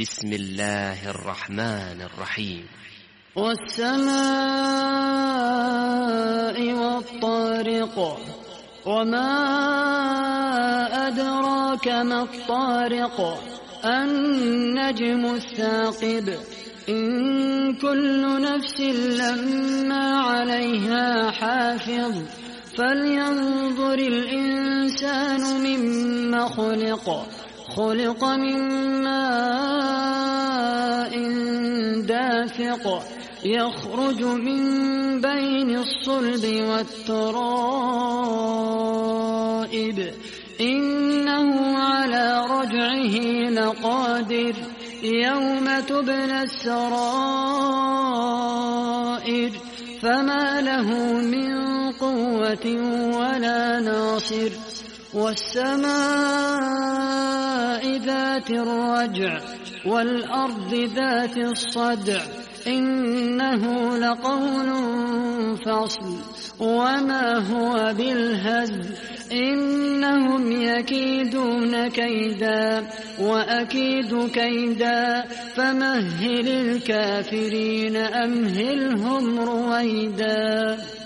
بسم الله الرحمن الرحيم. والسماء والطارق وما أدراك ما الطارق النجم الثاقب إن كل نفس لما عليها حافظ فلينظر الإنسان مما خلق من ماء دافق يخرج من بين الصلب والترائب إنه على رجعه لقادر يوم تبلى السرائر فما له من قوة ولا ناصر والسماء ذات الرجع والأرض ذات الصدع إنه لقول فصل وما هو بالهزل إنهم يكيدون كيدا وأكيد كيدا فمهل الكافرين أمهلهم رويدا.